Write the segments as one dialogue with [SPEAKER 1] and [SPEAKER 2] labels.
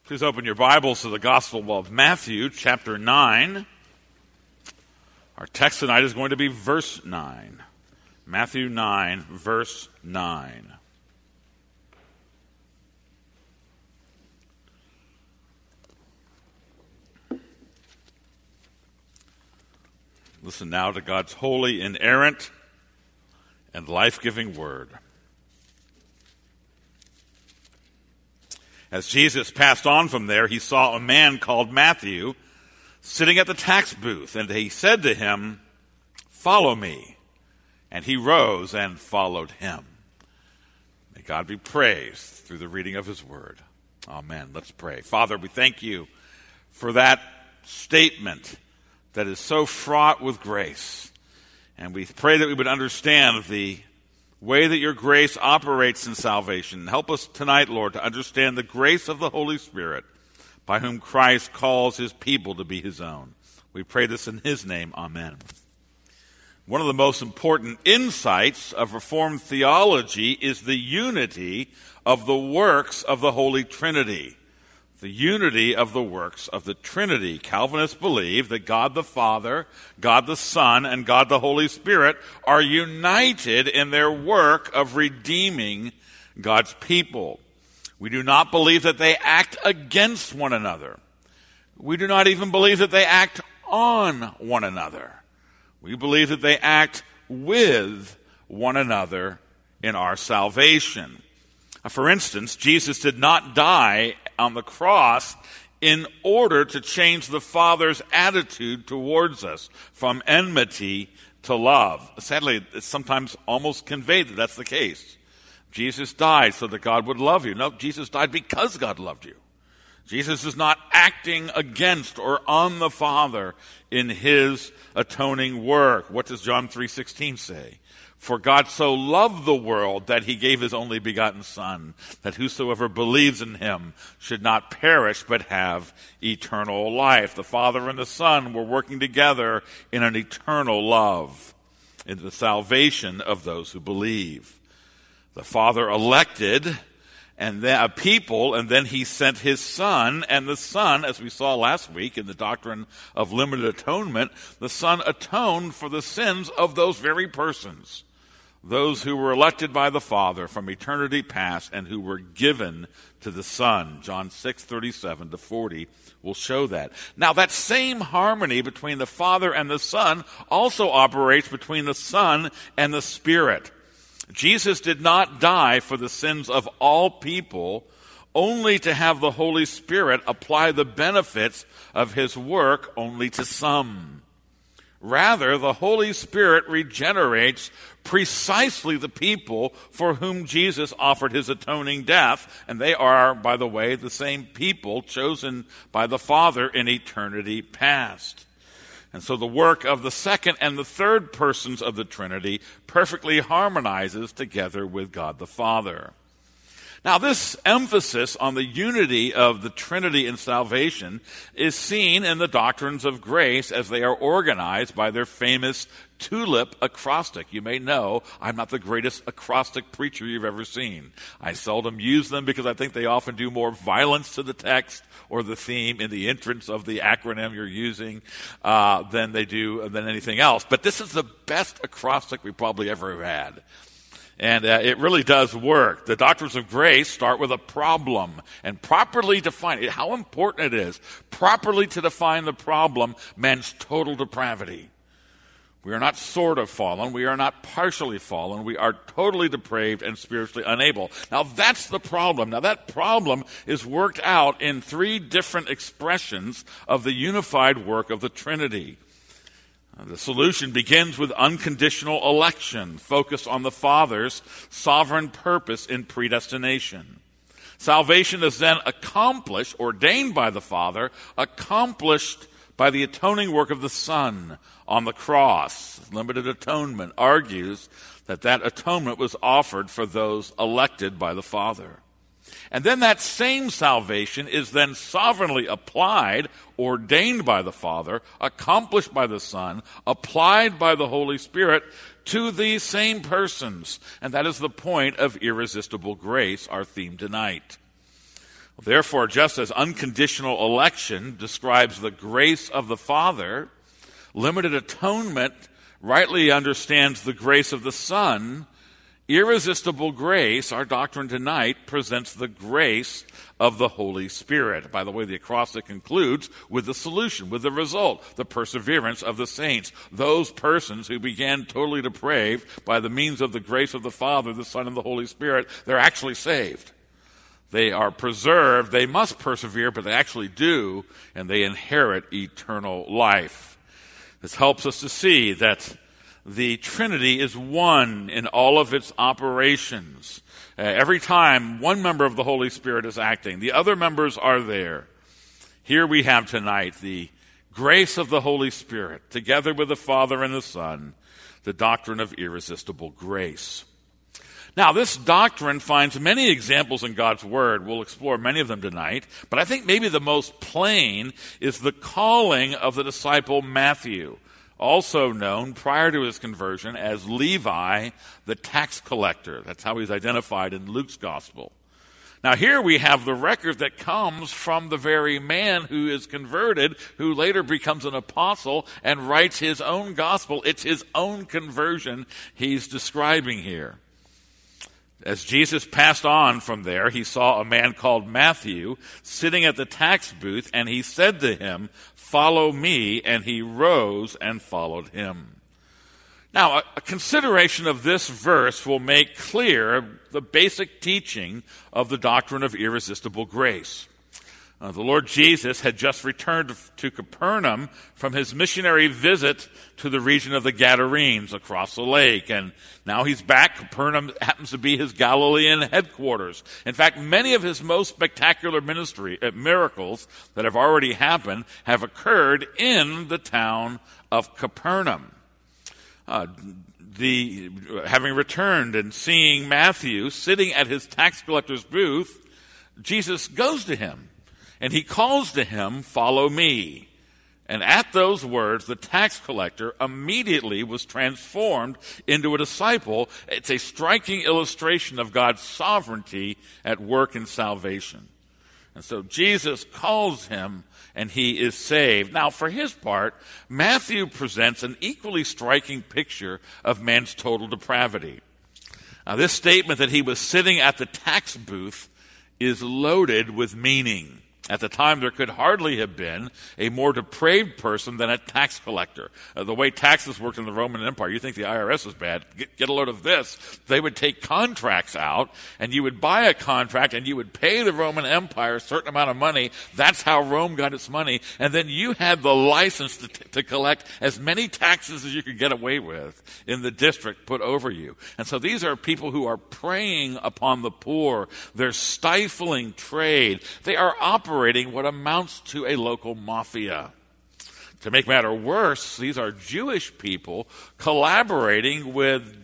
[SPEAKER 1] Please open your Bibles to the Gospel of Matthew, chapter 9. Our text tonight is going to be verse 9. Matthew 9, verse 9. Listen now to God's holy, inerrant, and life-giving word. As Jesus passed on from there, he saw a man called Matthew sitting at the tax booth, and he said to him, "Follow me." And he rose and followed him. May God be praised through the reading of his word. Amen. Let's pray. Father, we thank you for that statement that is so fraught with grace. And we pray that we would understand the way that your grace operates in salvation. Help us tonight, Lord, to understand the grace of the Holy Spirit by whom Christ calls his people to be his own. We pray this in his name. Amen. One of the most important insights of Reformed theology is the unity of the works of the Holy Trinity. The unity of the works of the Trinity. Calvinists believe that God the Father, God the Son, and God the Holy Spirit are united in their work of redeeming God's people. We do not believe that they act against one another. We do not even believe that they act on one another. We believe that they act with one another in our salvation. For instance, Jesus did not die on the cross in order to change the Father's attitude towards us from enmity to love. Sadly, it's sometimes almost conveyed that that's the case. Jesus died so that God would love you. No, Jesus died because God loved you. Jesus is not acting against or on the Father in his atoning work. What does John 3:16 say? For God so loved the world that he gave his only begotten Son, that whosoever believes in him should not perish but have eternal life. The Father and the Son were working together in an eternal love, in the salvation of those who believe. The Father elected and then a people, and then he sent his Son, and the Son, as we saw last week in the doctrine of limited atonement, the Son atoned for the sins of those very persons, those who were elected by the Father from eternity past and who were given to the Son. John 6:37 to 40 will show that. Now, that same harmony between the Father and the Son also operates between the Son and the Spirit. Jesus did not die for the sins of all people, only to have the Holy Spirit apply the benefits of his work only to some. Rather, the Holy Spirit regenerates precisely the people for whom Jesus offered his atoning death, and they are, by the way, the same people chosen by the Father in eternity past. And so the work of the second and the third persons of the Trinity perfectly harmonizes together with God the Father. Now, this emphasis on the unity of the Trinity in salvation is seen in the doctrines of grace as they are organized by their famous tulip acrostic. You may know I'm not the greatest acrostic preacher you've ever seen. I seldom use them because I think they often do more violence to the text or the theme in the entrance of the acronym you're using than anything else. But this is the best acrostic we probably ever had. And it really does work. The doctrines of grace start with a problem and properly define it. How important it is properly to define the problem, man's total depravity. We are not sort of fallen. We are not partially fallen. We are totally depraved and spiritually unable. Now, that's the problem. Now, that problem is worked out in three different expressions of the unified work of the Trinity. The solution begins with unconditional election, focused on the Father's sovereign purpose in predestination. Salvation is then accomplished, ordained by the Father, accomplished by the atoning work of the Son on the cross. Limited atonement argues that atonement was offered for those elected by the Father. And then that same salvation is then sovereignly applied, ordained by the Father, accomplished by the Son, applied by the Holy Spirit to these same persons. And that is the point of irresistible grace, our theme tonight. Therefore, just as unconditional election describes the grace of the Father, limited atonement rightly understands the grace of the Son. Irresistible grace, our doctrine tonight, presents the grace of the Holy Spirit. By the way, the acrostic concludes with the solution, with the result, the perseverance of the saints. Those persons who began totally depraved by the means of the grace of the Father, the Son, and the Holy Spirit, they're actually saved. They are preserved. They must persevere, but they actually do, and they inherit eternal life. This helps us to see that the Trinity is one in all of its operations. Every time one member of the Holy Spirit is acting, the other members are there. Here we have tonight the grace of the Holy Spirit, together with the Father and the Son, the doctrine of irresistible grace. Now, this doctrine finds many examples in God's Word. We'll explore many of them tonight, but I think maybe the most plain is the calling of the disciple Matthew, also known prior to his conversion as Levi, the tax collector. That's how he's identified in Luke's gospel. Now here we have the record that comes from the very man who is converted, who later becomes an apostle and writes his own gospel. It's his own conversion he's describing here. As Jesus passed on from there, he saw a man called Matthew sitting at the tax booth, and he said to him, "Follow me," and he rose and followed him. Now, a consideration of this verse will make clear the basic teaching of the doctrine of irresistible grace. The Lord Jesus had just returned to Capernaum from his missionary visit to the region of the Gadarenes across the lake. And now he's back. Capernaum happens to be his Galilean headquarters. In fact, many of his most spectacular miracles that have already happened have occurred in the town of Capernaum. Having returned and seeing Matthew sitting at his tax collector's booth, Jesus goes to him. And he calls to him, "Follow me." And at those words, the tax collector immediately was transformed into a disciple. It's a striking illustration of God's sovereignty at work in salvation. And so Jesus calls him, and he is saved. Now, for his part, Matthew presents an equally striking picture of man's total depravity. Now, this statement that he was sitting at the tax booth is loaded with meaning. At the time, there could hardly have been a more depraved person than a tax collector. The way taxes worked in the Roman Empire, you think the IRS was bad. Get a load of this. They would take contracts out, and you would buy a contract, and you would pay the Roman Empire a certain amount of money. That's how Rome got its money. And then you had the license to collect as many taxes as you could get away with in the district put over you. And so these are people who are preying upon the poor. They're stifling trade. They are operating what amounts to a local mafia. To make matter worse, these are Jewish people collaborating with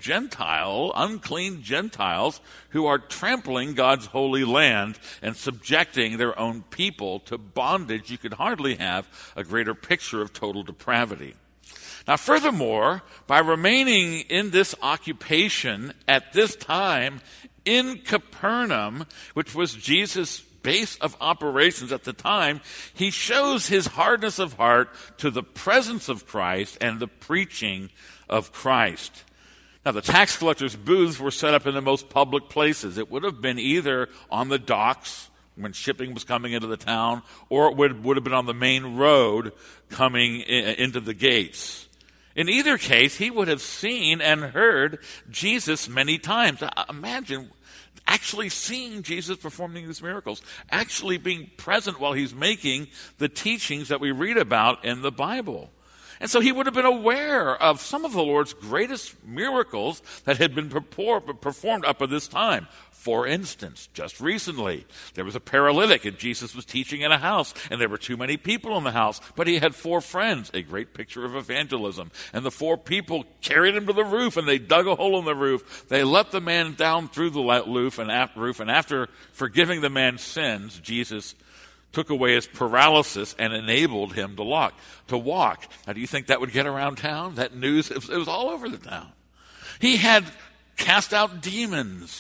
[SPEAKER 1] unclean Gentiles who are trampling God's holy land and subjecting their own people to bondage. You could hardly have a greater picture of total depravity. Now, furthermore, by remaining in this occupation at this time in Capernaum, which was Jesus' base of operations at the time, he shows his hardness of heart to the presence of Christ and the preaching of Christ. Now, the tax collectors' booths were set up in the most public places. It would have been either on the docks when shipping was coming into the town, or it would have been on the main road coming into the gates. In either case, he would have seen and heard Jesus many times. Imagine actually seeing Jesus performing these miracles, actually being present while he's making the teachings that we read about in the Bible. And so he would have been aware of some of the Lord's greatest miracles that had been performed up to this time. For instance, just recently, there was a paralytic, and Jesus was teaching in a house, and there were too many people in the house, but he had 4 friends, a great picture of evangelism. And the 4 people carried him to the roof, and they dug a hole in the roof. They let the man down through the roof, and after forgiving the man's sins, Jesus took away his paralysis and enabled him to walk. Now, do you think that would get around town? That news, it was all over the town. He had cast out demons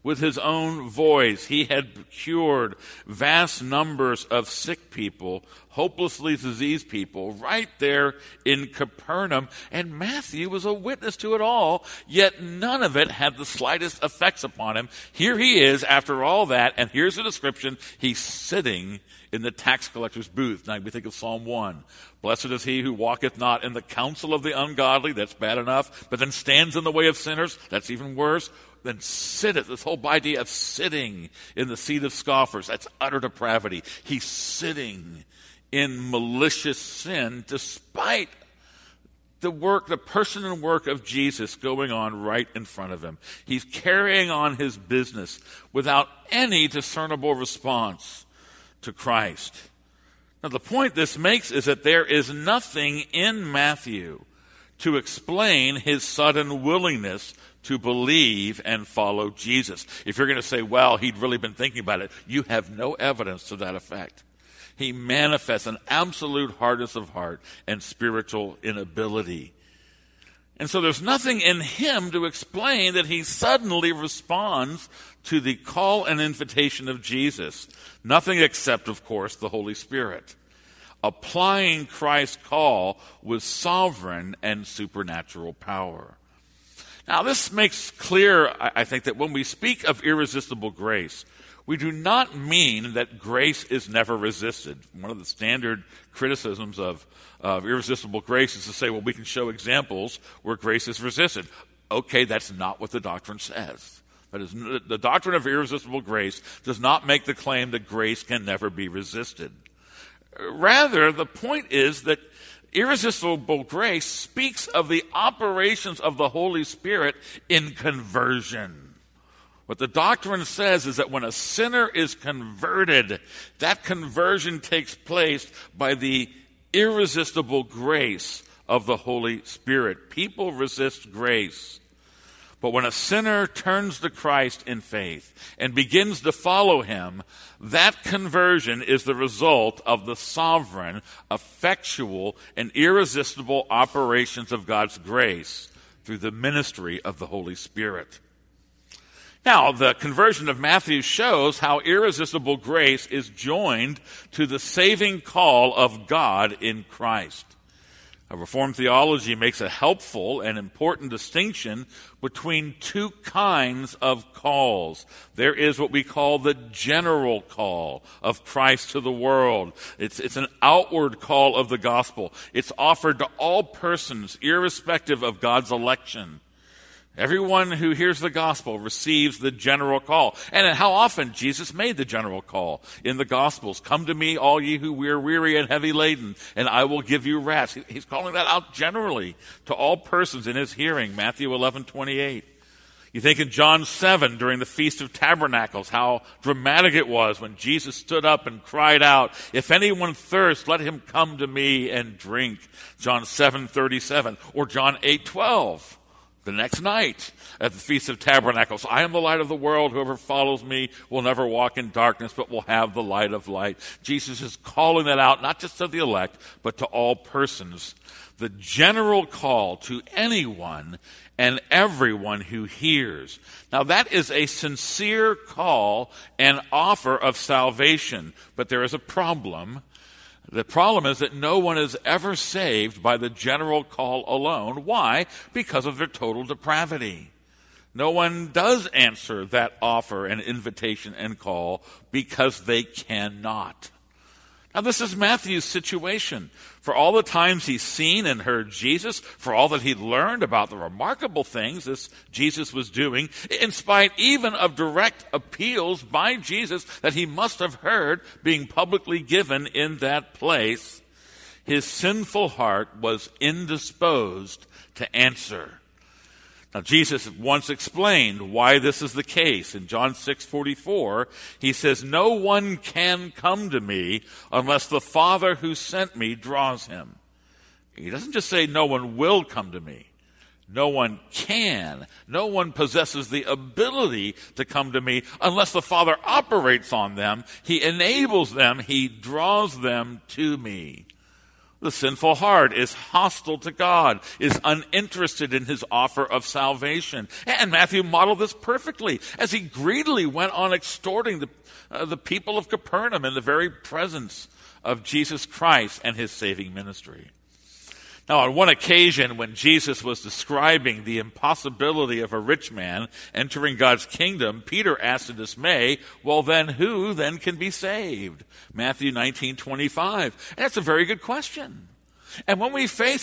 [SPEAKER 1] with his own voice. He had cured vast numbers of sick people, hopelessly diseased people, right there in Capernaum. And Matthew was a witness to it all, yet none of it had the slightest effects upon him. Here he is after all that, and here's the description. He's sitting in the tax collector's booth. Now we think of Psalm 1. Blessed is he who walketh not in the counsel of the ungodly. That's bad enough. But then stands in the way of sinners. That's even worse. Then sitteth. This whole idea of sitting in the seat of scoffers. That's utter depravity. He's sitting in malicious sin despite the person and work of Jesus going on right in front of him. He's carrying on his business without any discernible response to Christ. Now, the point this makes is that there is nothing in Matthew to explain his sudden willingness to believe and follow Jesus. If you're going to say, well, he'd really been thinking about it, you have no evidence to that effect. He manifests an absolute hardness of heart and spiritual inability. And so there's nothing in him to explain that he suddenly responds to the call and invitation of Jesus. Nothing except, of course, the Holy Spirit, applying Christ's call with sovereign and supernatural power. Now, this makes clear, I think, that when we speak of irresistible grace, we do not mean that grace is never resisted. One of the standard criticisms of irresistible grace is to say, well, we can show examples where grace is resisted. Okay, that's not what the doctrine says. That is, the doctrine of irresistible grace does not make the claim that grace can never be resisted. Rather, the point is that irresistible grace speaks of the operations of the Holy Spirit in conversion. What the doctrine says is that when a sinner is converted, that conversion takes place by the irresistible grace of the Holy Spirit. People resist grace. But when a sinner turns to Christ in faith and begins to follow him, that conversion is the result of the sovereign, effectual, and irresistible operations of God's grace through the ministry of the Holy Spirit. Now, the conversion of Matthew shows how irresistible grace is joined to the saving call of God in Christ. A Reformed theology makes a helpful and important distinction between two kinds of calls. There is what we call the general call of Christ to the world. It's an outward call of the gospel. It's offered to all persons, irrespective of God's election. Everyone who hears the gospel receives the general call. And how often Jesus made the general call in the Gospels. Come to me, all ye who are weary and heavy laden, and I will give you rest. He's calling that out generally to all persons in his hearing, Matthew 11:28. You think in John 7, during the Feast of Tabernacles, how dramatic it was when Jesus stood up and cried out, if anyone thirsts, let him come to me and drink. John 7:37. Or John 8:12. The next night at the Feast of Tabernacles, I am the light of the world. Whoever follows me will never walk in darkness, but will have the light of light. Jesus is calling that out, not just to the elect, but to all persons. The general call to anyone and everyone who hears. Now, that is a sincere call and offer of salvation, but there is a problem. The problem is that no one is ever saved by the general call alone. Why? Because of their total depravity. No one does answer that offer and invitation and call because they cannot. Now, this is Matthew's situation. For all the times he's seen and heard Jesus, for all that he'd learned about the remarkable things this Jesus was doing, in spite even of direct appeals by Jesus that he must have heard being publicly given in that place, his sinful heart was indisposed to answer. Now, Jesus once explained why this is the case. In John 6:44, he says, no one can come to me unless the Father who sent me draws him. He doesn't just say no one will come to me. No one can. No one possesses the ability to come to me unless the Father operates on them. He enables them. He draws them to me. The sinful heart is hostile to God, is uninterested in his offer of salvation. And Matthew modeled this perfectly as he greedily went on extorting the people of Capernaum in the very presence of Jesus Christ and his saving ministry. Now, on one occasion when Jesus was describing the impossibility of a rich man entering God's kingdom, Peter asked in dismay, well then, who then can be saved? Matthew 19:25. And that's a very good question. And when we face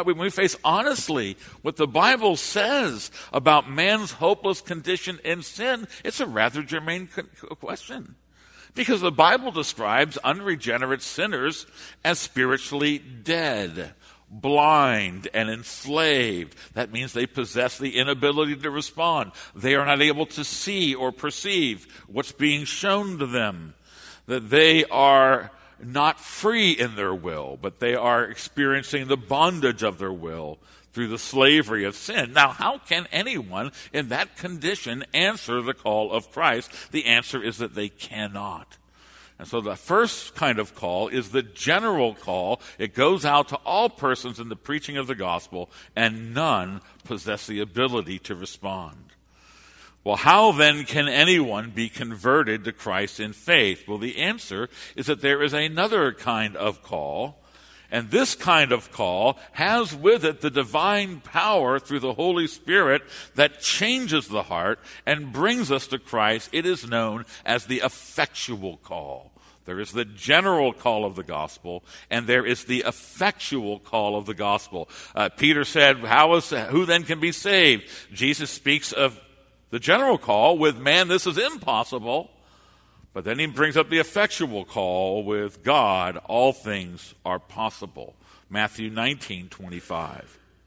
[SPEAKER 1] honestly what the Bible says about man's hopeless condition in sin, it's a rather germane question. Because the Bible describes unregenerate sinners as spiritually dead, blind and enslaved. That means they possess the inability to respond. They are not able to see or perceive what's being shown to them. That they are not free in their will, but they are experiencing the bondage of their will through the slavery of sin. Now, how can anyone in that condition answer the call of Christ? The answer is that they cannot. And so the first kind of call is the general call. It goes out to all persons in the preaching of the gospel, and none possess the ability to respond. Well, how then can anyone be converted to Christ in faith? Well, the answer is that there is another kind of call, and this kind of call has with it the divine power through the Holy Spirit that changes the heart and brings us to Christ. It is known as the effectual call. There is the general call of the gospel, and there is the effectual call of the gospel. Peter said, who then can be saved? Jesus speaks of the general call with man, this is impossible. But then he brings up the effectual call with God, all things are possible. Matthew 19:25.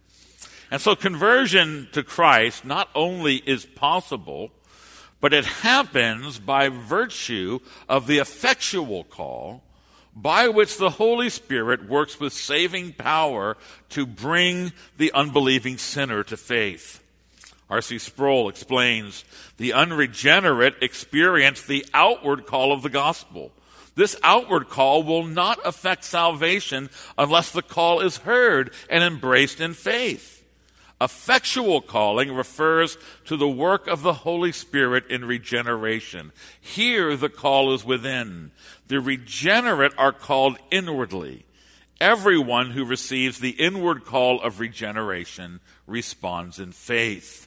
[SPEAKER 1] And so conversion to Christ not only is possible, but it happens by virtue of the effectual call by which the Holy Spirit works with saving power to bring the unbelieving sinner to faith. R.C. Sproul explains, the unregenerate experience the outward call of the gospel. This outward call will not affect salvation unless the call is heard and embraced in faith. Effectual calling refers to the work of the Holy Spirit in regeneration. Here the call is within. The regenerate are called inwardly. Everyone who receives the inward call of regeneration responds in faith.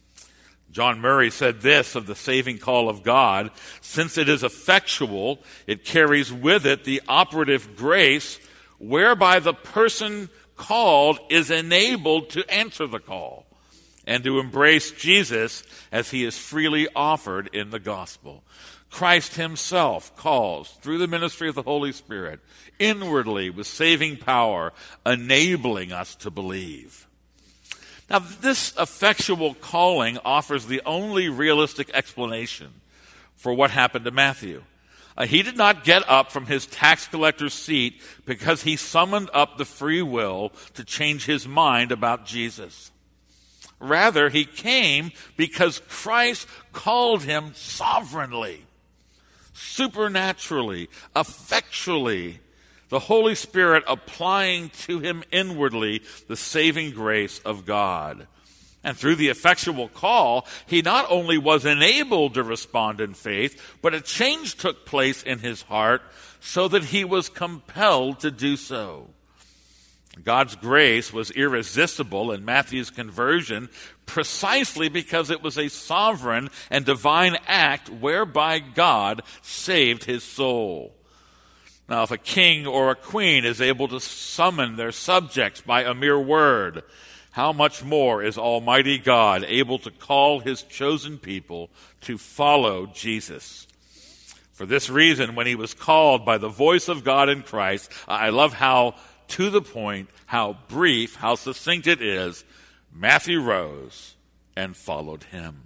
[SPEAKER 1] John Murray said this of the saving call of God: since it is effectual, it carries with it the operative grace whereby the person called is enabled to answer the call and to embrace Jesus as he is freely offered in the gospel. Christ himself calls through the ministry of the Holy Spirit inwardly with saving power, enabling us to believe. Now, this effectual calling offers the only realistic explanation for what happened to Matthew. He did not get up from his tax collector's seat because he summoned up the free will to change his mind about Jesus. Rather, he came because Christ called him sovereignly, supernaturally, effectually, the Holy Spirit applying to him inwardly the saving grace of God. And through the effectual call, he not only was enabled to respond in faith, but a change took place in his heart so that he was compelled to do so. God's grace was irresistible in Matthew's conversion precisely because it was a sovereign and divine act whereby God saved his soul. Now, if a king or a queen is able to summon their subjects by a mere word, how much more is Almighty God able to call his chosen people to follow Jesus? For this reason, when he was called by the voice of God in Christ, I love how to the point, how brief, how succinct it is. Matthew rose and followed him.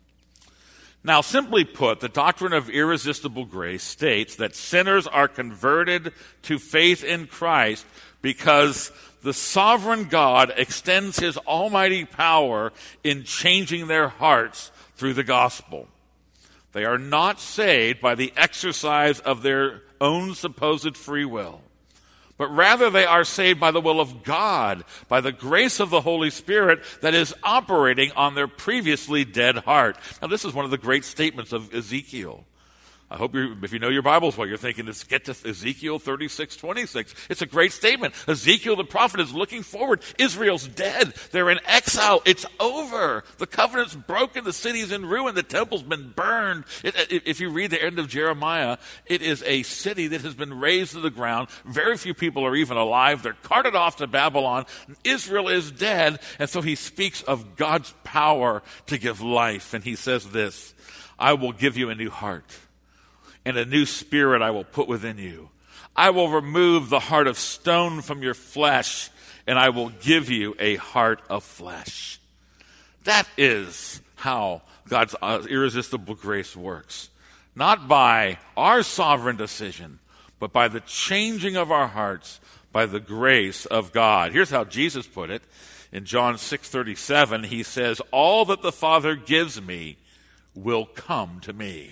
[SPEAKER 1] Now, simply put, the doctrine of irresistible grace states that sinners are converted to faith in Christ because the sovereign God extends his almighty power in changing their hearts through the gospel. They are not saved by the exercise of their own supposed free will, but rather they are saved by the will of God, by the grace of the Holy Spirit that is operating on their previously dead heart. Now, this is one of the great statements of Ezekiel. I hope if you know your Bibles well, you're thinking, let's get to Ezekiel 36:26. It's a great statement. Ezekiel the prophet is looking forward. Israel's dead. They're in exile. It's over. The covenant's broken. The city's in ruin. The temple's been burned. If you read the end of Jeremiah, it is a city that has been razed to the ground. Very few people are even alive. They're carted off to Babylon. Israel is dead. And so he speaks of God's power to give life. And he says this, I will give you a new heart, and a new spirit I will put within you. I will remove the heart of stone from your flesh, and I will give you a heart of flesh. That is how God's irresistible grace works. Not by our sovereign decision, but by the changing of our hearts, by the grace of God. Here's how Jesus put it. In John 6:37, he says, all that the Father gives me will come to me.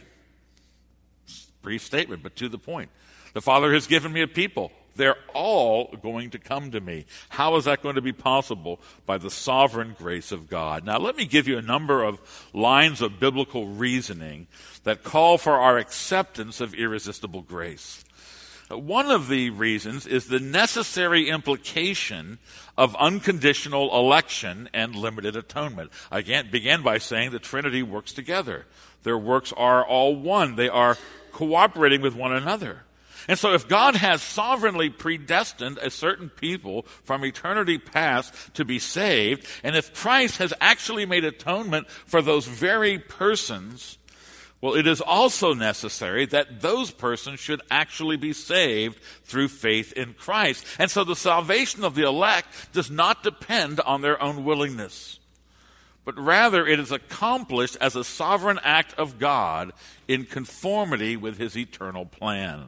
[SPEAKER 1] Brief statement, but to the point. The Father has given me a people. They're all going to come to me. How is that going to be possible? By the sovereign grace of God. Now, let me give you a number of lines of biblical reasoning that call for our acceptance of irresistible grace. One of the reasons is the necessary implication of unconditional election and limited atonement. I began by saying the Trinity works together. Their works are all one. They are cooperating with one another. And so if God has sovereignly predestined a certain people from eternity past to be saved, and if Christ has actually made atonement for those very persons, well, it is also necessary that those persons should actually be saved through faith in Christ. And so the salvation of the elect does not depend on their own willingness, but rather it is accomplished as a sovereign act of God in conformity with his eternal plan.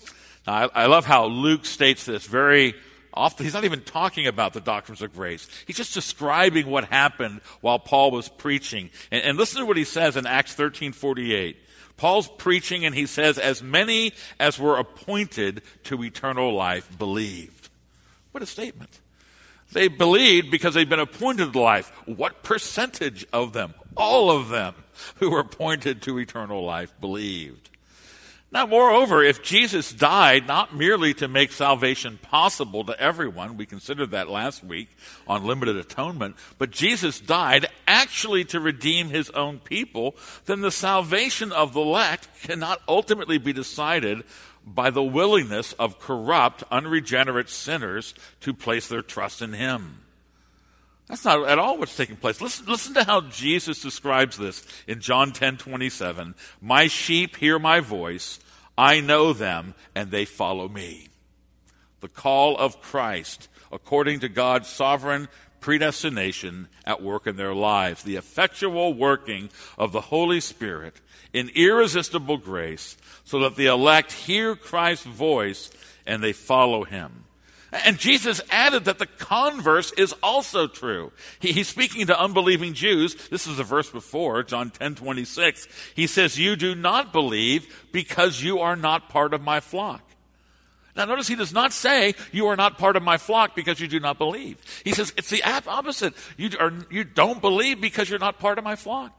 [SPEAKER 1] Now, I love how Luke states this very often. He's not even talking about the doctrines of grace. He's just describing what happened while Paul was preaching. And listen to what he says in Acts 13:48. Paul's preaching, and he says, as many as were appointed to eternal life believed. What a statement. They believed because they'd been appointed to life. What percentage of them? All of them who were appointed to eternal life believed. Now, moreover, if Jesus died not merely to make salvation possible to everyone, we considered that last week on limited atonement, but Jesus died actually to redeem his own people, then the salvation of the elect cannot ultimately be decided by the willingness of corrupt, unregenerate sinners to place their trust in him. That's not at all what's taking place. Listen to how Jesus describes this in John 10:27. My sheep hear my voice. I know them, and they follow me. The call of Christ, according to God's sovereign predestination at work in their lives. The effectual working of the Holy Spirit in irresistible grace so that the elect hear Christ's voice and they follow him. And Jesus added that the converse is also true. He's speaking to unbelieving Jews. This is the verse before, John 10:26. He says, you do not believe because you are not part of my flock. Now notice he does not say you are not part of my flock because you do not believe. He says it's the opposite. You don't believe because you're not part of my flock.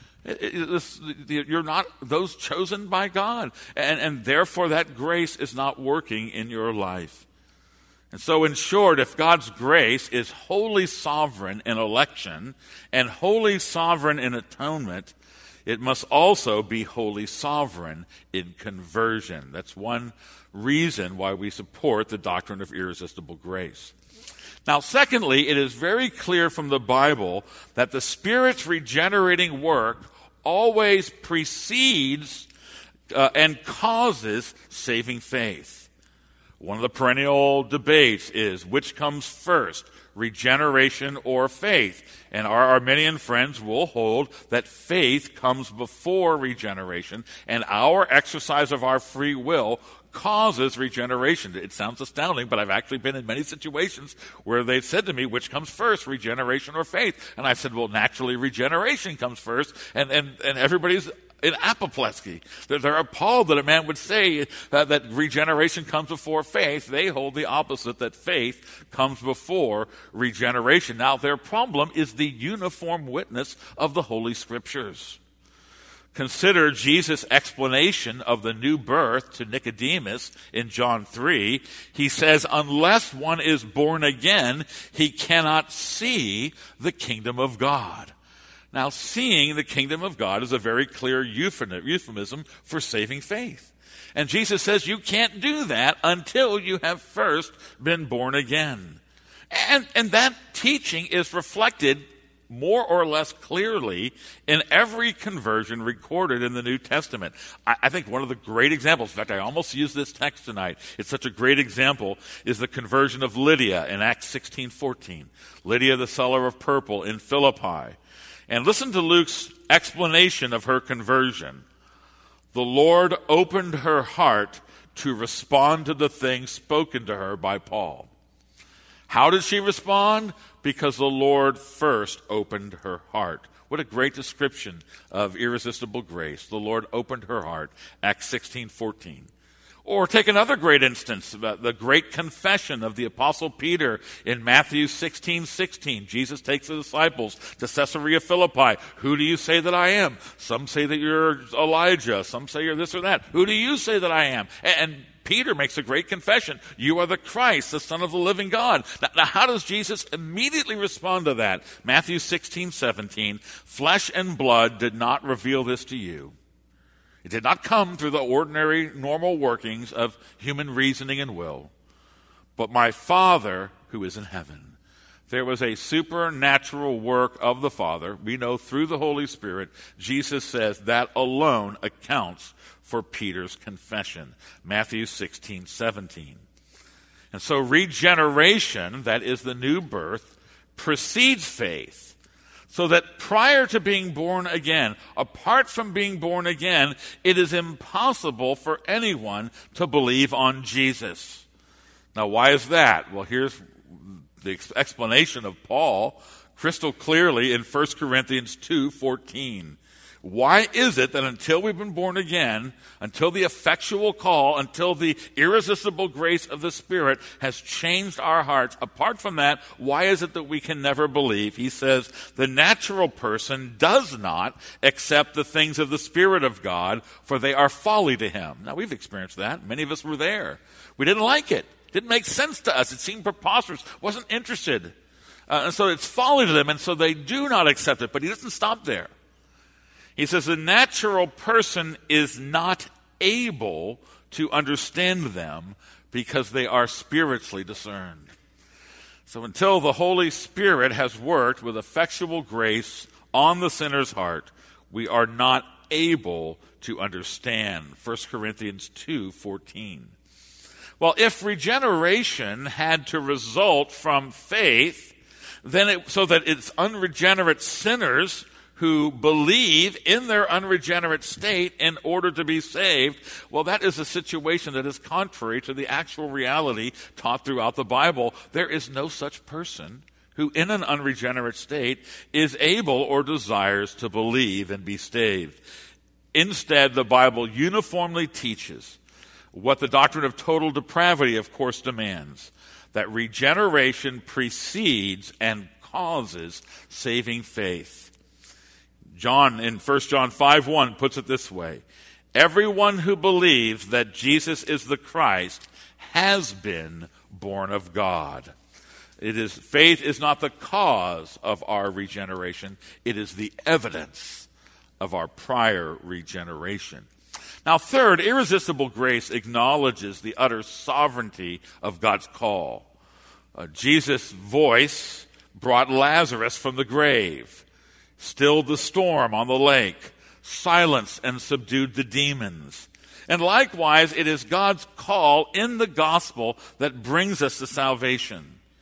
[SPEAKER 1] You're not those chosen by God. And therefore that grace is not working in your life. And so, in short, if God's grace is wholly sovereign in election and wholly sovereign in atonement, it must also be wholly sovereign in conversion. That's one reason why we support the doctrine of irresistible grace. Now, secondly, it is very clear from the Bible that the Spirit's regenerating work always precedes and causes saving faith. One of the perennial debates is which comes first, regeneration or faith? And our Arminian friends will hold that faith comes before regeneration, and our exercise of our free will causes regeneration. It sounds astounding, but I've actually been in many situations where they've said to me, which comes first, regeneration or faith? And I said, well, naturally regeneration comes first, and everybody's in apoplexy. They're appalled that a man would say that regeneration comes before faith. They hold the opposite, that faith comes before regeneration. Now, their problem is the uniform witness of the Holy Scriptures. Consider Jesus' explanation of the new birth to Nicodemus in John 3. He says, unless one is born again, he cannot see the kingdom of God. Now, seeing the kingdom of God is a very clear euphemism for saving faith. And Jesus says you can't do that until you have first been born again. And that teaching is reflected more or less clearly in every conversion recorded in the New Testament. I think one of the great examples, in fact, I almost used this text tonight. It's such a great example, is the conversion of Lydia in Acts 16:14. Lydia, the seller of purple in Philippi. And listen to Luke's explanation of her conversion. The Lord opened her heart to respond to the things spoken to her by Paul. How did she respond? Because the Lord first opened her heart. What a great description of irresistible grace. The Lord opened her heart. Acts 16:14. Or take another great instance, the great confession of the Apostle Peter in Matthew 16:16. Jesus takes the disciples to Caesarea Philippi. Who do you say that I am? Some say that you're Elijah. Some say you're this or that. Who do you say that I am? And Peter makes a great confession. You are the Christ, the Son of the living God. Now how does Jesus immediately respond to that? Matthew 16:17. Flesh and blood did not reveal this to you. It did not come through the ordinary, normal workings of human reasoning and will, but my Father who is in heaven. There was a supernatural work of the Father. We know through the Holy Spirit. Jesus says that alone accounts for Peter's confession. Matthew 16:17. And so regeneration, that is the new birth, precedes faith. So that prior to being born again, apart from being born again, it is impossible for anyone to believe on Jesus. Now, why is that? Well, here's the explanation of Paul crystal clearly in 1 Corinthians 2:14. Why is it that until we've been born again, until the effectual call, until the irresistible grace of the Spirit has changed our hearts, apart from that, why is it that we can never believe? He says, the natural person does not accept the things of the Spirit of God, for they are folly to him. Now, we've experienced that. Many of us were there. We didn't like it. It didn't make sense to us. It seemed preposterous. Wasn't interested. And so it's folly to them, and so they do not accept it. But he doesn't stop there. He says the natural person is not able to understand them because they are spiritually discerned. So until the Holy Spirit has worked with effectual grace on the sinner's heart, we are not able to understand. 1 Corinthians 2:14. Well, if regeneration had to result from faith, then so that it's unregenerate sinners who believe in their unregenerate state in order to be saved, well, that is a situation that is contrary to the actual reality taught throughout the Bible. There is no such person who in an unregenerate state is able or desires to believe and be saved. Instead, the Bible uniformly teaches what the doctrine of total depravity, of course, demands, that regeneration precedes and causes saving faith. John, in 1 John 5:1, puts it this way. Everyone who believes that Jesus is the Christ has been born of God. Faith is not the cause of our regeneration. It is the evidence of our prior regeneration. Now, third, irresistible grace acknowledges the utter sovereignty of God's call. Jesus' voice brought Lazarus from the grave, stilled the storm on the lake, silenced and subdued the demons. And likewise, it is God's call in the gospel that brings us to salvation.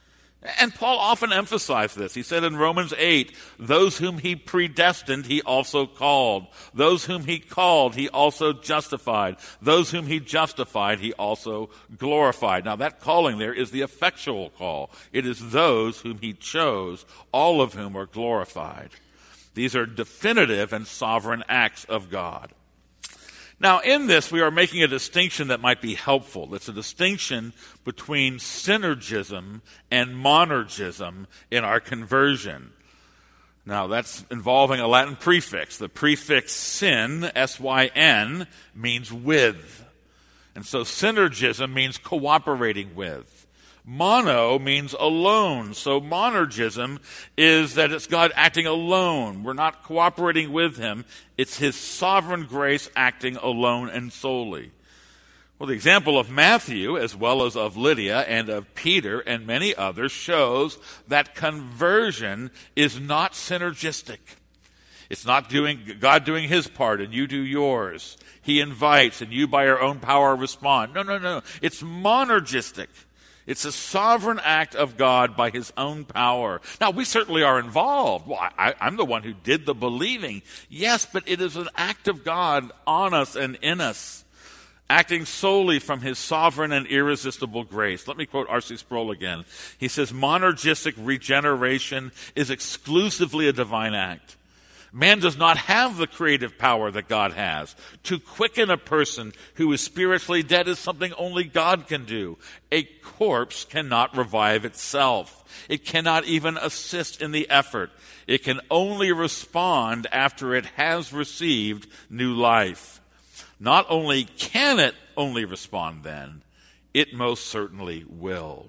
[SPEAKER 1] And Paul often emphasized this. He said in Romans 8, those whom he predestined, he also called. Those whom he called, he also justified. Those whom he justified, he also glorified. Now that calling there is the effectual call. It is those whom he chose, all of whom are glorified. These are definitive and sovereign acts of God. Now, in this, we are making a distinction that might be helpful. It's a distinction between synergism and monergism in our conversion. Now, that's involving a Latin prefix. The prefix syn, S-Y-N, means with. And so synergism means cooperating with. Mono means alone. So monergism is that it's God acting alone. We're not cooperating with him. It's his sovereign grace acting alone and solely. Well, the example of Matthew, as well as of Lydia and of Peter and many others, shows that conversion is not synergistic. It's not God doing his part and you do yours. He invites and you by your own power respond. No. It's monergistic. It's a sovereign act of God by his own power. Now, we certainly are involved. Well, I'm the one who did the believing. Yes, but it is an act of God on us and in us, acting solely from his sovereign and irresistible grace. Let me quote R.C. Sproul again. He says, monergistic regeneration is exclusively a divine act. Man does not have the creative power that God has. To quicken a person who is spiritually dead is something only God can do. A corpse cannot revive itself. It cannot even assist in the effort. It can only respond after it has received new life. Not only can it only respond then, it most certainly will.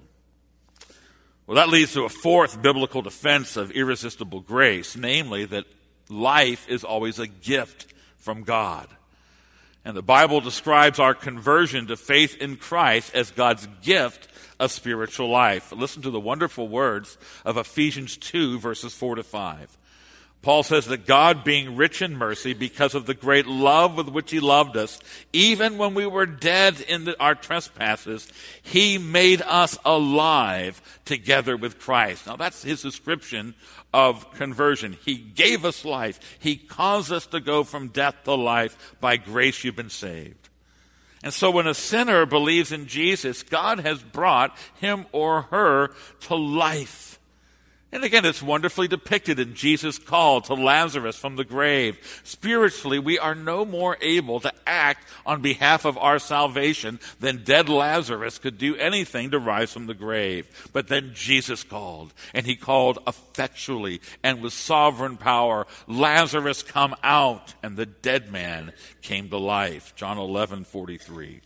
[SPEAKER 1] Well, that leads to a fourth biblical defense of irresistible grace, namely that life is always a gift from God. And the Bible describes our conversion to faith in Christ as God's gift of spiritual life. Listen to the wonderful words of Ephesians 2, verses 4-5. Paul says that God, being rich in mercy, because of the great love with which he loved us, even when we were dead in our trespasses, he made us alive together with Christ. Now that's his description of conversion. He gave us life. He caused us to go from death to life. By grace you've been saved. And so when a sinner believes in Jesus, God has brought him or her to life. And again, it's wonderfully depicted in Jesus' call to Lazarus from the grave. Spiritually, we are no more able to act on behalf of our salvation than dead Lazarus could do anything to rise from the grave. But then Jesus called, and he called effectually and with sovereign power. Lazarus, come out, and the dead man came to life. John 11:43.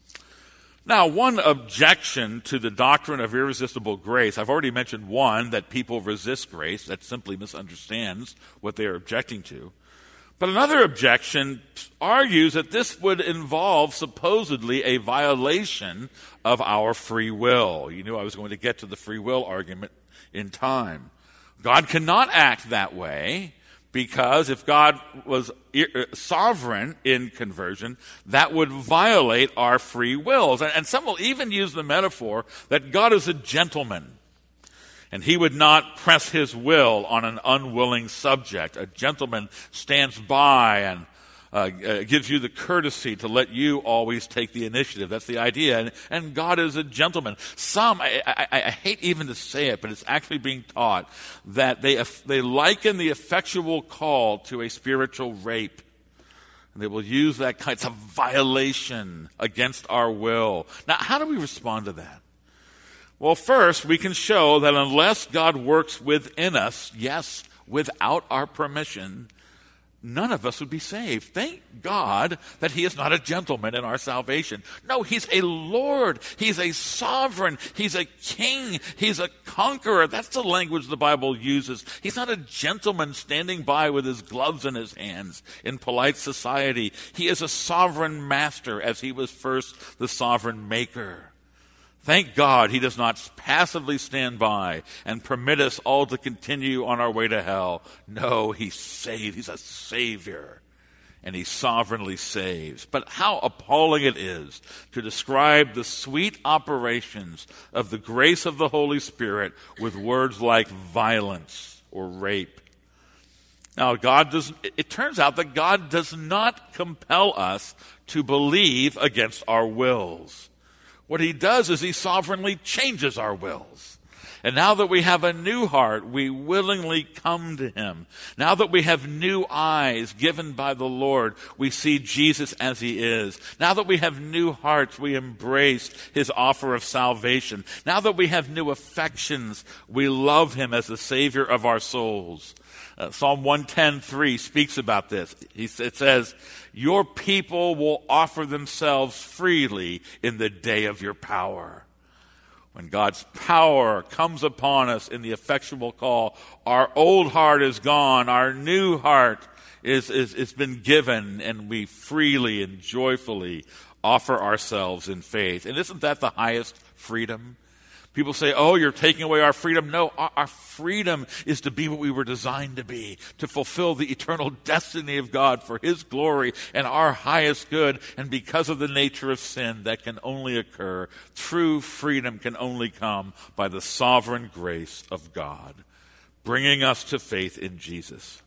[SPEAKER 1] Now, one objection to the doctrine of irresistible grace, I've already mentioned one, that people resist grace. That simply misunderstands what they are objecting to. But another objection argues that this would involve supposedly a violation of our free will. You knew I was going to get to the free will argument in time. God cannot act that way, because if God was sovereign in conversion, that would violate our free wills. And some will even use the metaphor that God is a gentleman, and he would not press his will on an unwilling subject. A gentleman stands by and gives you the courtesy to let you always take the initiative. That's the idea. And God is a gentleman. Some, I hate even to say it, but it's actually being taught that they liken the effectual call to a spiritual rape. And they will use that kind. It's a violation against our will. Now, how do we respond to that? Well, first, we can show that unless God works within us, yes, without our permission, none of us would be saved. Thank God that he is not a gentleman in our salvation. No, he's a Lord. He's a sovereign. He's a king. He's a conqueror. That's the language the Bible uses. He's not a gentleman standing by with his gloves in his hands in polite society. He is a sovereign master, as he was first the sovereign maker. Thank God he does not passively stand by and permit us all to continue on our way to hell. No, he saved. He's a savior. and he sovereignly saves. But how appalling it is to describe the sweet operations of the grace of the Holy Spirit with words like violence or rape. Now, it turns out that God does not compel us to believe against our wills. What he does is he sovereignly changes our wills. And now that we have a new heart, we willingly come to him. Now that we have new eyes given by the Lord, we see Jesus as he is. Now that we have new hearts, we embrace his offer of salvation. Now that we have new affections, we love him as the Savior of our souls. Psalm 110:3 speaks about this. It says, your people will offer themselves freely in the day of your power. When God's power comes upon us in the effectual call, our old heart is gone, our new heart is been given, and we freely and joyfully offer ourselves in faith. And isn't that the highest freedom? People say, oh, you're taking away our freedom. No, our freedom is to be what we were designed to be, to fulfill the eternal destiny of God for his glory and our highest good. And because of the nature of sin, that can only occur. True freedom can only come by the sovereign grace of God, bringing us to faith in Jesus.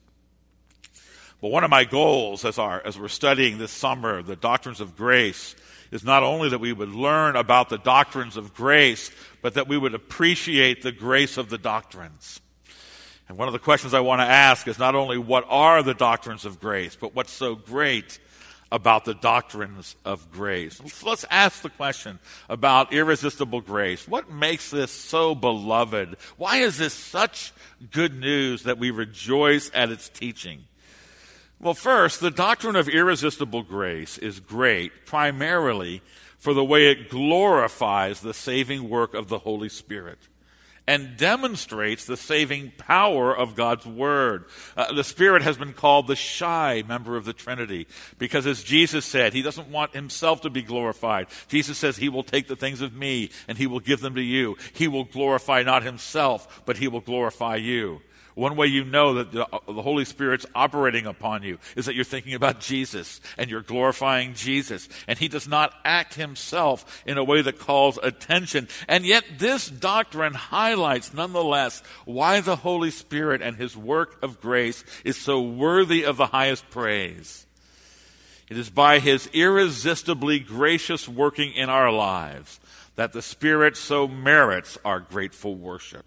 [SPEAKER 1] Well, one of my goals as we're studying this summer, the doctrines of grace, is not only that we would learn about the doctrines of grace, but that we would appreciate the grace of the doctrines. And one of the questions I want to ask is not only what are the doctrines of grace, but what's so great about the doctrines of grace. Let's ask the question about irresistible grace. What makes this so beloved? Why is this such good news that we rejoice at its teaching? Well, first, the doctrine of irresistible grace is great primarily for the way it glorifies the saving work of the Holy Spirit and demonstrates the saving power of God's Word. The Spirit has been called the shy member of the Trinity because, as Jesus said, he doesn't want himself to be glorified. Jesus says he will take the things of me and he will give them to you. He will glorify not himself, but he will glorify you. One way you know that the Holy Spirit's operating upon you is that you're thinking about Jesus and you're glorifying Jesus. And he does not act himself in a way that calls attention. And yet this doctrine highlights nonetheless why the Holy Spirit and his work of grace is so worthy of the highest praise. It is by his irresistibly gracious working in our lives that the Spirit so merits our grateful worship.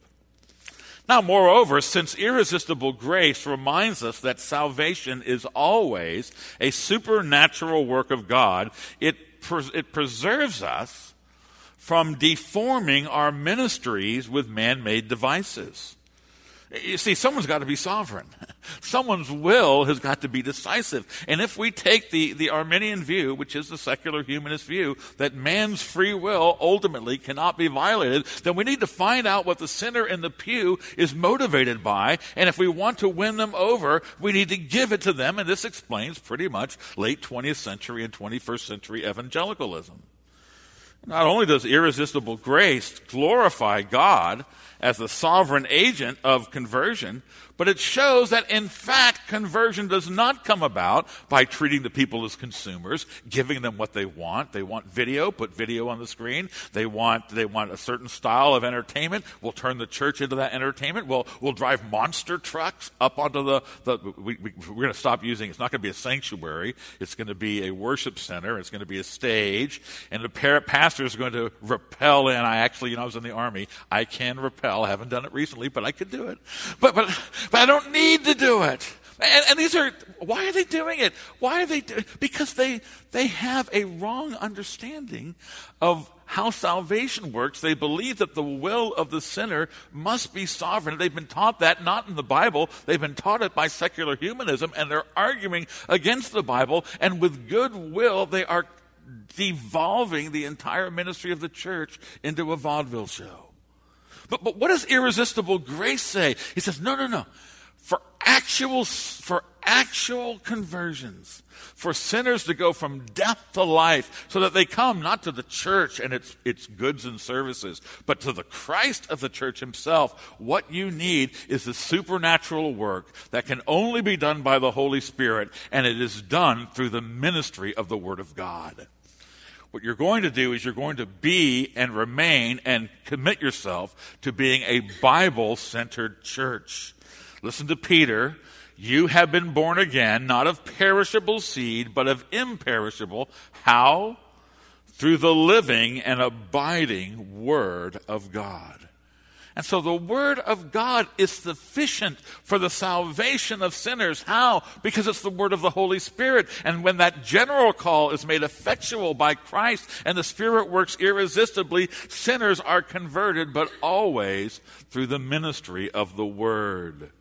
[SPEAKER 1] Now, moreover, since irresistible grace reminds us that salvation is always a supernatural work of God, it preserves us from deforming our ministries with man-made devices. You see, someone's got to be sovereign. Someone's will has got to be decisive. And if we take the Arminian view, which is the secular humanist view, that man's free will ultimately cannot be violated, then we need to find out what the sinner in the pew is motivated by. And if we want to win them over, we need to give it to them. And this explains pretty much late 20th century and 21st century evangelicalism. Not only does irresistible grace glorify God as the sovereign agent of conversion, but it shows that, in fact, conversion does not come about by treating the people as consumers, giving them what they want. They want video, put video on the screen. They want a certain style of entertainment. We'll turn the church into that entertainment. We'll drive monster trucks up onto we're going to stop using, it's not going to be a sanctuary. It's going to be a worship center. It's going to be a stage. And the pastor is going to rappel in. I was in the Army. I can rappel. I haven't done it recently, but I could do it. But I don't need to do it. And why are they doing it? Why are they doing it? Because they have a wrong understanding of how salvation works. They believe that the will of the sinner must be sovereign. They've been taught that not in the Bible. They've been taught it by secular humanism, and they're arguing against the Bible. And with good will, they are devolving the entire ministry of the church into a vaudeville show. But what does irresistible grace say? He says, no. For actual conversions, for sinners to go from death to life, so that they come not to the church and its goods and services, but to the Christ of the church himself. What you need is the supernatural work that can only be done by the Holy Spirit, and it is done through the ministry of the Word of God. What you're going to do is you're going to be and remain and commit yourself to being a Bible-centered church. Listen to Peter. You have been born again, not of perishable seed, but of imperishable. How? Through the living and abiding Word of God. And so the Word of God is sufficient for the salvation of sinners. How? Because it's the Word of the Holy Spirit. And when that general call is made effectual by Christ and the Spirit works irresistibly, sinners are converted, but always through the ministry of the Word.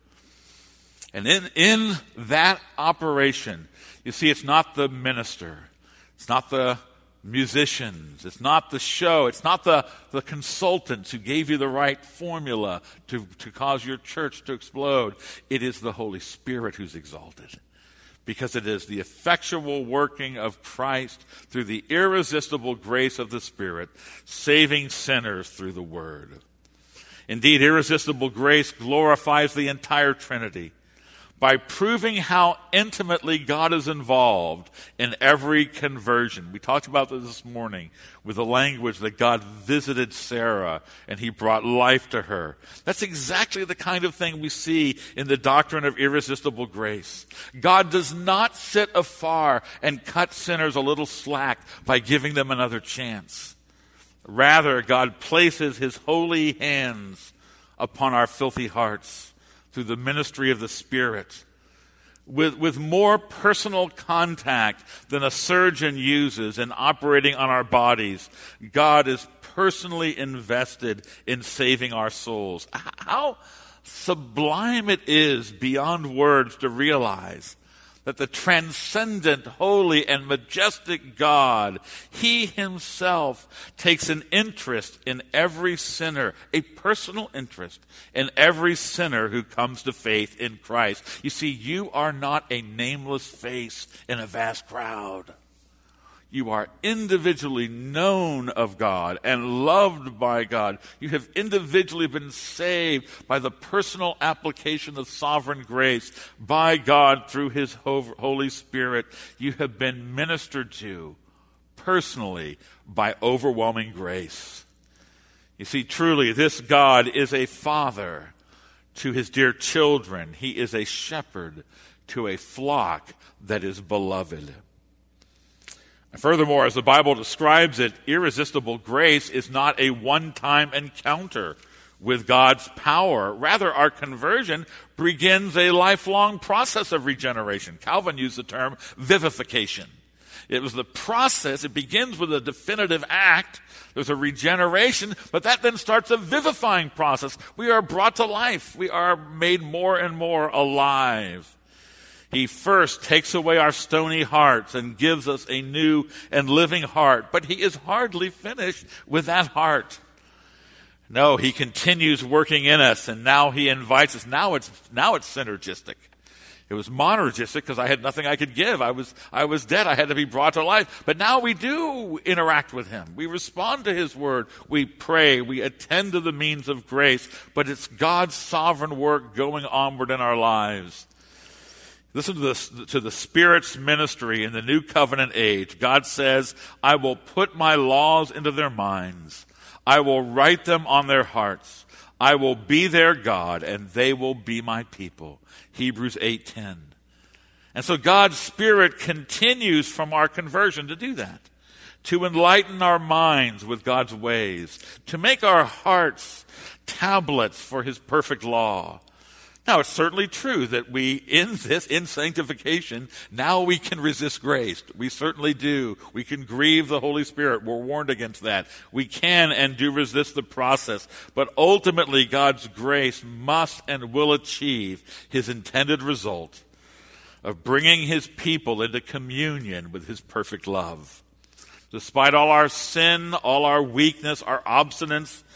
[SPEAKER 1] And in that operation, you see, it's not the minister, it's not the musicians, it's not the show, it's not the consultants who gave you the right formula to cause your church to explode. It is the Holy Spirit who's exalted, because it is the effectual working of Christ through the irresistible grace of the Spirit, saving sinners through the Word. Indeed, irresistible grace glorifies the entire Trinity by proving how intimately God is involved in every conversion. We talked about this morning with the language that God visited Sarah and he brought life to her. That's exactly the kind of thing we see in the doctrine of irresistible grace. God does not sit afar and cut sinners a little slack by giving them another chance. Rather, God places his holy hands upon our filthy hearts through the ministry of the Spirit, with more personal contact than a surgeon uses in operating on our bodies. God is personally invested in saving our souls. How sublime it is beyond words to realize that the transcendent, holy, and majestic God, he himself takes an interest in every sinner, a personal interest in every sinner who comes to faith in Christ. You see, you are not a nameless face in a vast crowd. You are individually known of God and loved by God. You have individually been saved by the personal application of sovereign grace by God through his Holy Spirit. You have been ministered to personally by overwhelming grace. You see, truly, this God is a father to his dear children. He is a shepherd to a flock that is beloved. Furthermore, as the Bible describes it, irresistible grace is not a one-time encounter with God's power. Rather, our conversion begins a lifelong process of regeneration. Calvin used the term vivification. It was the process. It begins with a definitive act. There's a regeneration, but that then starts a vivifying process. We are brought to life. We are made more and more alive. He first takes away our stony hearts and gives us a new and living heart. But he is hardly finished with that heart. No, he continues working in us, and now he invites us. Now it's synergistic. It was monergistic because I had nothing I could give. I was dead. I had to be brought to life. But now we do interact with him. We respond to his word. We pray. We attend to the means of grace. But it's God's sovereign work going onward in our lives. Listen to the Spirit's ministry in the New Covenant age. God says, I will put my laws into their minds. I will write them on their hearts. I will be their God, and they will be my people. Hebrews 8:10. And so God's Spirit continues from our conversion to do that, to enlighten our minds with God's ways, to make our hearts tablets for his perfect law. Now, it's certainly true that in sanctification, now we can resist grace. We certainly do. We can grieve the Holy Spirit. We're warned against that. We can and do resist the process. But ultimately, God's grace must and will achieve his intended result of bringing his people into communion with his perfect love. Despite all our sin, all our weakness, our obstinance,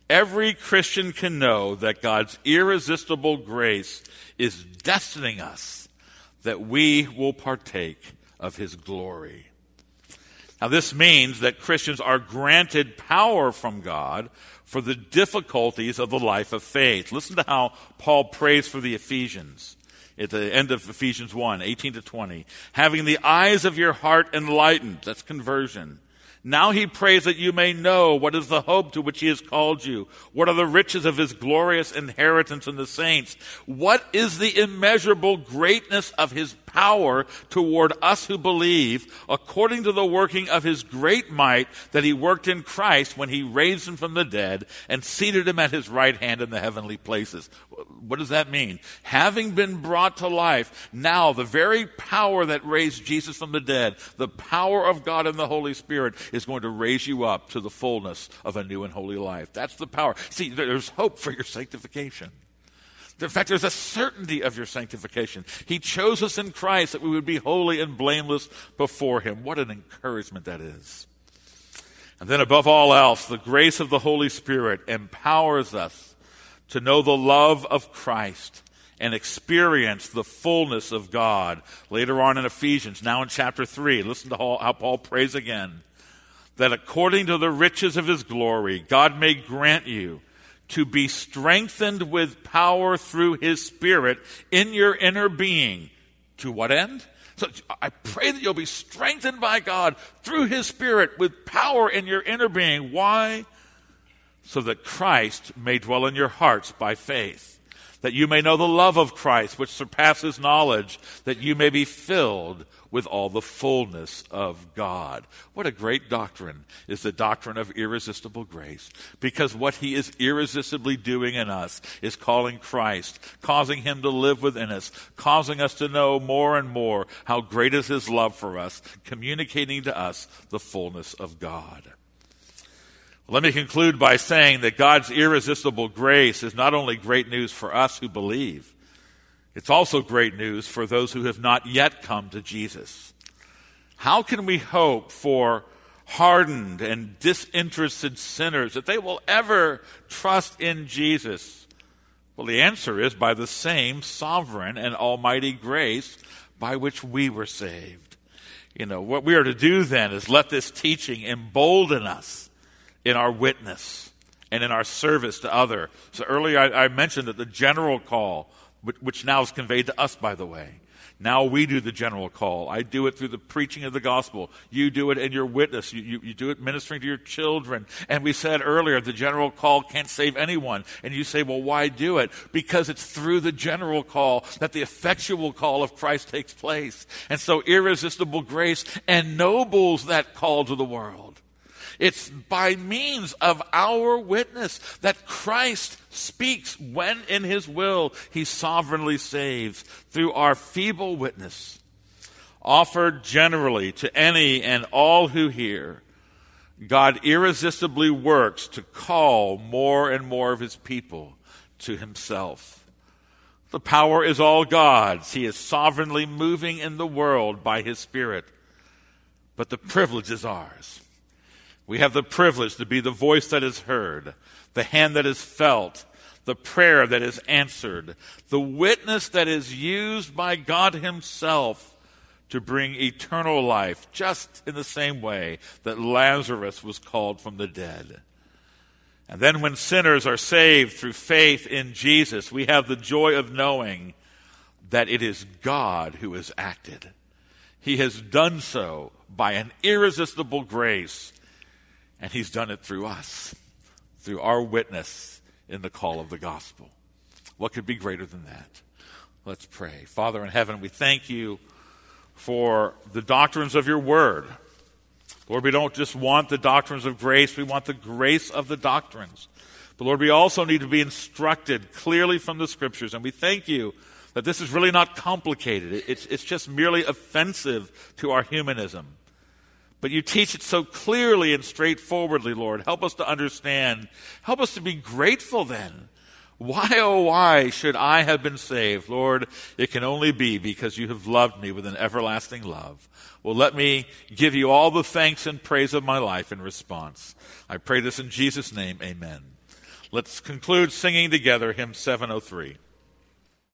[SPEAKER 1] Every Christian can know that God's irresistible grace is destining us that we will partake of his glory. Now, this means that Christians are granted power from God for the difficulties of the life of faith. Listen to how Paul prays for the Ephesians at the end of Ephesians 1, 18 to 20. Having the eyes of your heart enlightened, that's conversion. Now he prays that you may know what is the hope to which he has called you. What are the riches of his glorious inheritance in the saints? What is the immeasurable greatness of his power toward us who believe, according to the working of his great might that he worked in Christ when he raised him from the dead and seated him at his right hand in the heavenly places? What does that mean? Having been brought to life, now the very power that raised Jesus from the dead, the power of God and the Holy Spirit, is going to raise you up to the fullness of a new and holy life. That's the power. See, there's hope for your sanctification. In fact, there's a certainty of your sanctification. He chose us in Christ that we would be holy and blameless before him. What an encouragement that is. And then above all else, the grace of the Holy Spirit empowers us to know the love of Christ and experience the fullness of God. Later on in Ephesians, now in chapter 3, listen to how Paul prays again. That according to the riches of his glory, God may grant you to be strengthened with power through his Spirit in your inner being. To what end? So I pray that you'll be strengthened by God through his Spirit with power in your inner being. Why? So that Christ may dwell in your hearts by faith. That you may know the love of Christ, which surpasses knowledge, that you may be filled with all the fullness of God. What a great doctrine is the doctrine of irresistible grace. Because what he is irresistibly doing in us is calling Christ, causing him to live within us, causing us to know more and more how great is his love for us, communicating to us the fullness of God. Let me conclude by saying that God's irresistible grace is not only great news for us who believe, it's also great news for those who have not yet come to Jesus. How can we hope for hardened and disinterested sinners that they will ever trust in Jesus? Well, the answer is by the same sovereign and almighty grace by which we were saved. What we are to do then is let this teaching embolden us in our witness and in our service to others. So earlier I mentioned that the general call, which now is conveyed to us, by the way. Now we do the general call. I do it through the preaching of the gospel. You do it in your witness. You do it ministering to your children. And we said earlier, the general call can't save anyone. And you say, well, why do it? Because it's through the general call that the effectual call of Christ takes place. And so irresistible grace ennobles that call to the world. It's by means of our witness that Christ speaks when in his will he sovereignly saves through our feeble witness, offered generally to any and all who hear. God irresistibly works to call more and more of his people to himself. The power is all God's. He is sovereignly moving in the world by his Spirit. But the privilege is ours. We have the privilege to be the voice that is heard, the hand that is felt, the prayer that is answered, the witness that is used by God himself to bring eternal life, just in the same way that Lazarus was called from the dead. And then when sinners are saved through faith in Jesus, we have the joy of knowing that it is God who has acted. He has done so by an irresistible grace. And he's done it through us, through our witness in the call of the gospel. What could be greater than that? Let's pray. Father in heaven, we thank you for the doctrines of your word. Lord, we don't just want the doctrines of grace, we want the grace of the doctrines. But Lord, we also need to be instructed clearly from the scriptures. And we thank you that this is really not complicated. It's just merely offensive to our humanism. But you teach it so clearly and straightforwardly, Lord. Help us to understand. Help us to be grateful then. Why, oh, why should I have been saved? Lord, it can only be because you have loved me with an everlasting love. Well, let me give you all the thanks and praise of my life in response. I pray this in Jesus' name, amen. Let's conclude singing together hymn 703.